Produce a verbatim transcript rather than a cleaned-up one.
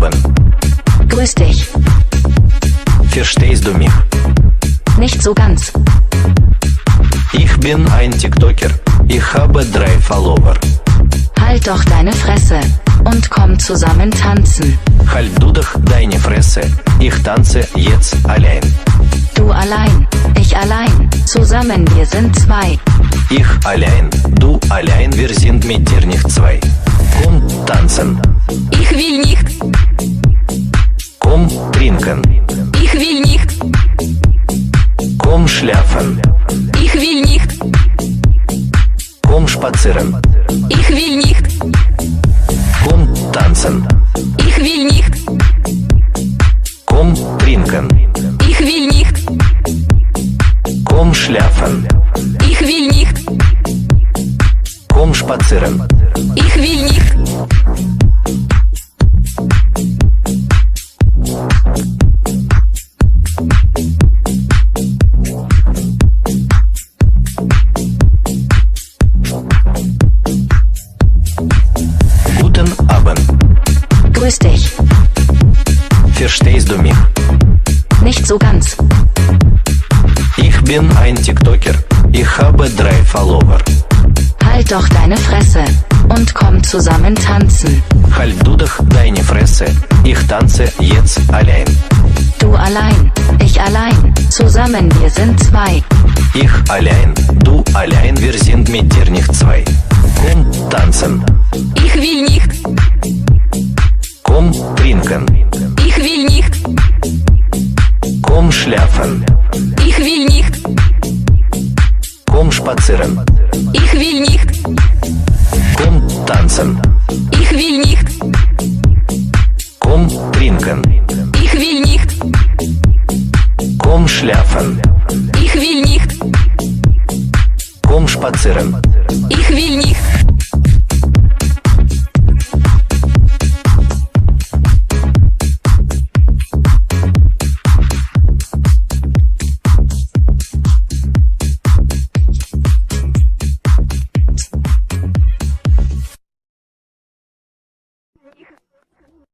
Abend. Grüß dich. Verstehst du mich? Nicht so ganz. Ich bin ein TikToker. Ich habe drei Follower. Halt doch deine Fresse und komm zusammen tanzen. Halt du doch deine Fresse. Ich tanze jetzt allein. Du allein, ich allein, zusammen wir sind zwei. Ich allein, du allein, wir sind mit dir nicht zwei. Komm tanzen. Ich will nicht. Komm trinken. Ich will nicht. Komm schlafen. Ich will nicht. Komm spazieren. Ich will nicht. Komm tanzen. Ich will nicht. Komm trinken. Ich will nicht. Komm schlafen. Ich will nicht. Komm spazieren. Ich will nicht. Guten Abend. Grüß dich. Verstehst du mich? Nicht so ganz. Ich bin ein TikToker. Ich habe drei Follower. Halt doch deine Fresse und komm zusammen tanzen. Halt du doch deine Fresse. Ich tanze jetzt allein. Du allein, ich allein, zusammen wir sind zwei. Ich allein, du allein, wir sind mit dir nicht zwei. Komm tanzen. Ich will nicht. Komm trinken. Ich will nicht. Komm schlafen. Ich will nicht. Komm spazieren. Ich will nicht. Komm tanzen. Ich will nicht. Komm trinken. Ich will nicht. Komm schlafen. Ich will nicht. Komm spazieren. Ich will nicht.